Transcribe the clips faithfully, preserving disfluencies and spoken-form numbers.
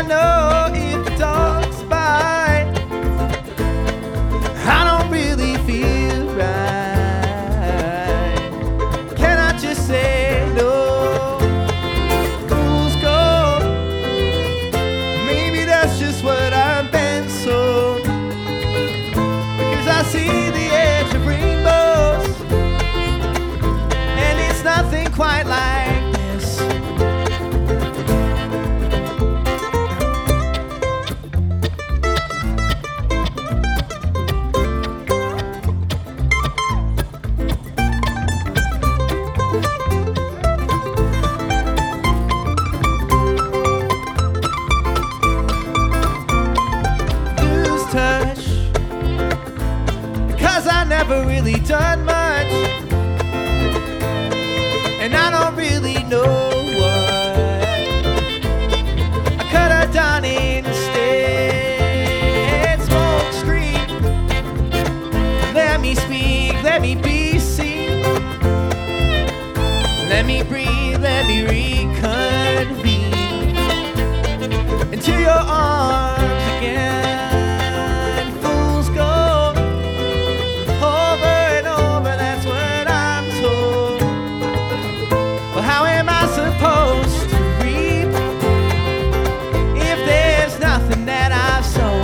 know if the dogs bite, I don't really feel right. Can I just say no? Fool's gold. Maybe that's just what I've been sold. Because I see the edge of rainbows, and it's nothing quite like this. Lose touch, cause I never really done much, and I don't really know what I could have done instead. Smoke screen, let me speak, let me be seen, let me breathe, let me reconvene into your arms again. Fool's gold, over and over, that's what I'm told. Well, how am I supposed to reap if there's nothing that I've sown?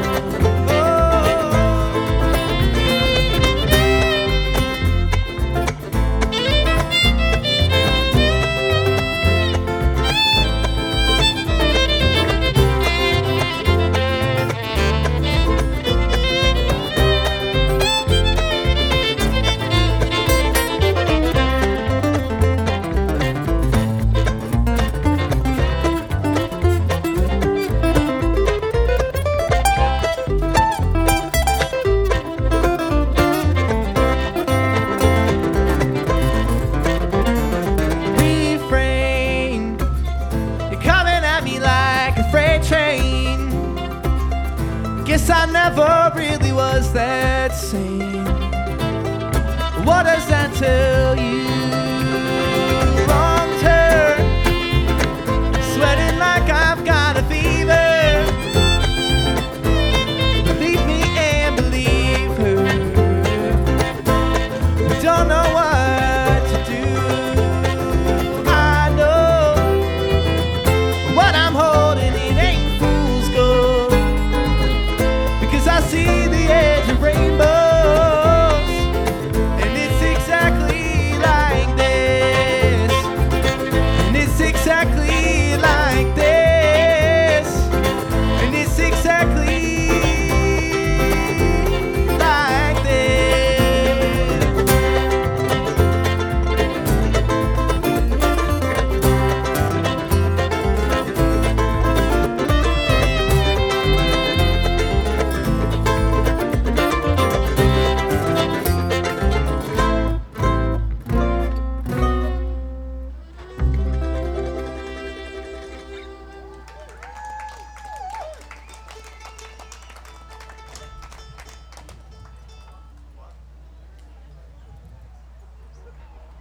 Refrain, you're coming at me like a freight train. Guess I never really was that sane. What does that tell you?